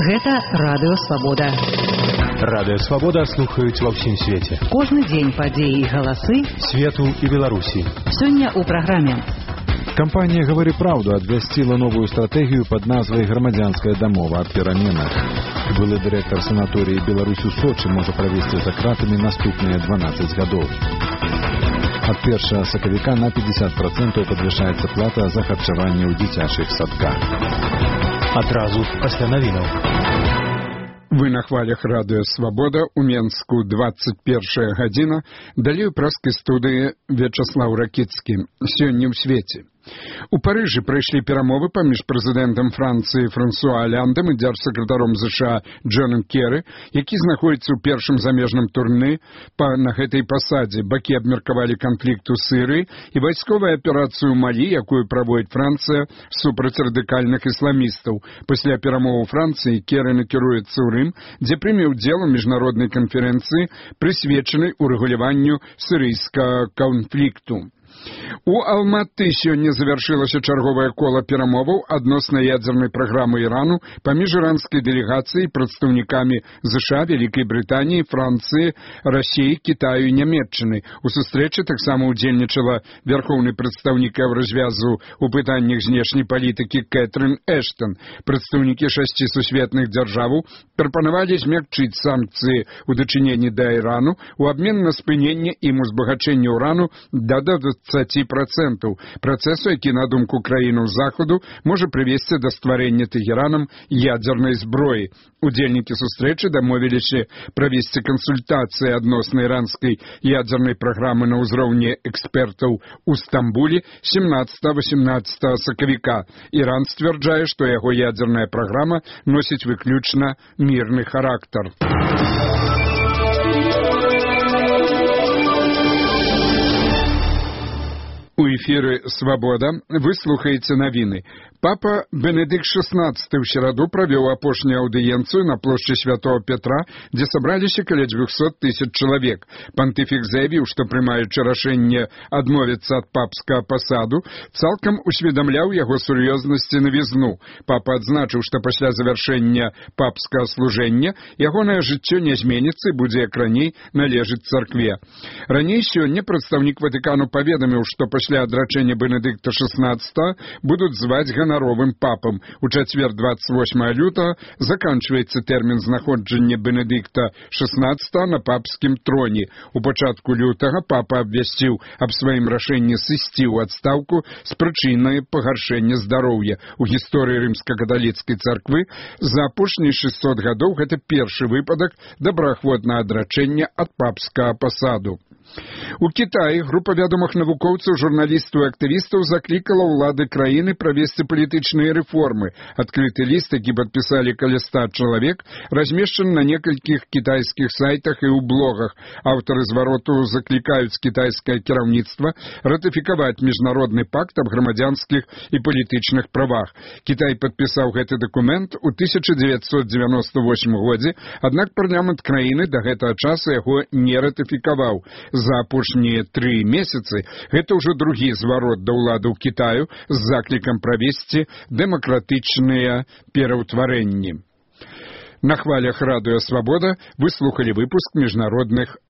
Гэта Радыё Свабода. Радыё Свабода слухаюць ва ўсім свеце. Кожны дзень падзеі і галасы свету і Беларусі. Сёння ў праграме. Кампанія «Говори правду» абвясціла новую стратэгію пад назвай «Грамадзянская дамова» аб пераменах. Былы дырэктар санаторыі «Беларусь у Сочы» можа правесці за кратамі наступныя 12 гадоў. Ад 1 сакавіка на 50% падвышаецца плата за харчаванне ў дзіцячых садках. Адразу пасля навінаў. Вы на хвалях Радыё Свабода, у Менску 21 гадзіна, далей у праскай студыі Вячаслаў Ракіцкі. Сёння ў свеце. У Парыжы прайшлі перамовы паміж прэзідэнтам Францыі Франсуа Алляндам і дзяржсакратаром США Джонам Керы, які знаходзіцца ў першым замежным турне на гэтай пасадзе. Бакі абмеркавалі канфлікт у Сірыі і вайсковую аперацыю ў Малі, якую праводзіць Францыя супраць радыкальных ісламістаў. Пасля перамоваў Францыі Керы накіруецца ў Рым, дзе прыме ўдзел у міжнароднай канферэнцыі, прысвечанай урэгуляванню сірыйскага канфлікту. У Алматы сёння завяршылася чарговае кола перамоваў адносна ядзернай праграмы Ірану паміж іранскай дэлегацыяй, прадстаўнікамі ЗША, Вялікай Брытаніі, Францыі, Расіі, Кітаю і Нямецчыны. У сустрэчы таксама ўдзельнічала вярхоўны прадстаўнік Еўразвязу ў пытаннях знешняй палітыкі Кэтрын Эштон. Прадстаўнікі 6 сусветных дзяржаваў прапанавалі змякчыць санкцыі ў дачыненні да Ірану у абмен на спыненне ім узбагачэння ўрану да 20%. Працэсу, які, на думку краінаў Захаду, можа прывесці да стварэння Тэхеранам ядзернай зброі. Удзельнікі сустрэчы дамовіліся правесці кансультацыі адносна іранскай ядзернай праграмы на ўзроўні экспертаў у Стамбуле 17-18 сакавіка. Іран сцвярджае, што яго ядзерная праграма носіць выключна мірны характар. У эфіры «Свабода» вы слухаеце навіны. Папа Бенедыкт XVI ў сераду правёў апошнюю аўдыенцыю на плошчы Святого Петра, дзе сабраліся каля 200 000 чалавек. Пантыфік заявіў, што прымаючы рашэнне адмовіцца ад папскага пасаду, цалкам усведамляў яго сур'ёзнасць і навізну. Папа адзначыў, што пасля завяршэння папскага служэння ягонае жыццё не зменіцца і будзе як раней належыць царкве. Раней сёння прадстаўнік Ватыкану паведаміў, што пасля адрачэння Бенедыкта XVI будуць зваць ганаровым папам. У чацвер 28 лютага заканчваецца тэрмін знаходжання Бенедыкта XVI на папскім троне. У пачатку лютага папа абвясціў аб сваім рашэнні сысці ў адстаўку з прычыны пагаршэння здароўя. У гісторыі рымска-каталіцкай царквы за апошнія 600 гадоў гэта першы выпадак добраахвотнага адрачэння ад папскага пасаду. У Кітаі група вядомых навукоўцаў, журналістаў і актывістаў заклікала ўлады краіны правесці палітычныя рэформы. Адкрыты ліст, які падпісалі каля 100 чалавек, размешчаны на некалькіх кітайскіх сайтах і ў блогах. Аўтары звароту заклікаюць кітайскае кіраўніцтва ратыфікаваць міжнародны пакт аб грамадзянскіх і палітычных правах. Кітай падпісаў гэты дакумент у 1998 годзе, аднак парламент краіны да гэтага часу яго не ратыфікаваў. За апошнія 3 месяцы гэта ўжо другі зварот да ўладаў Кітаю з заклікам правесці дэмакратычныя пераўтварэнні. На хвалях Радыё Свабода вы слухалі выпуск міжнародных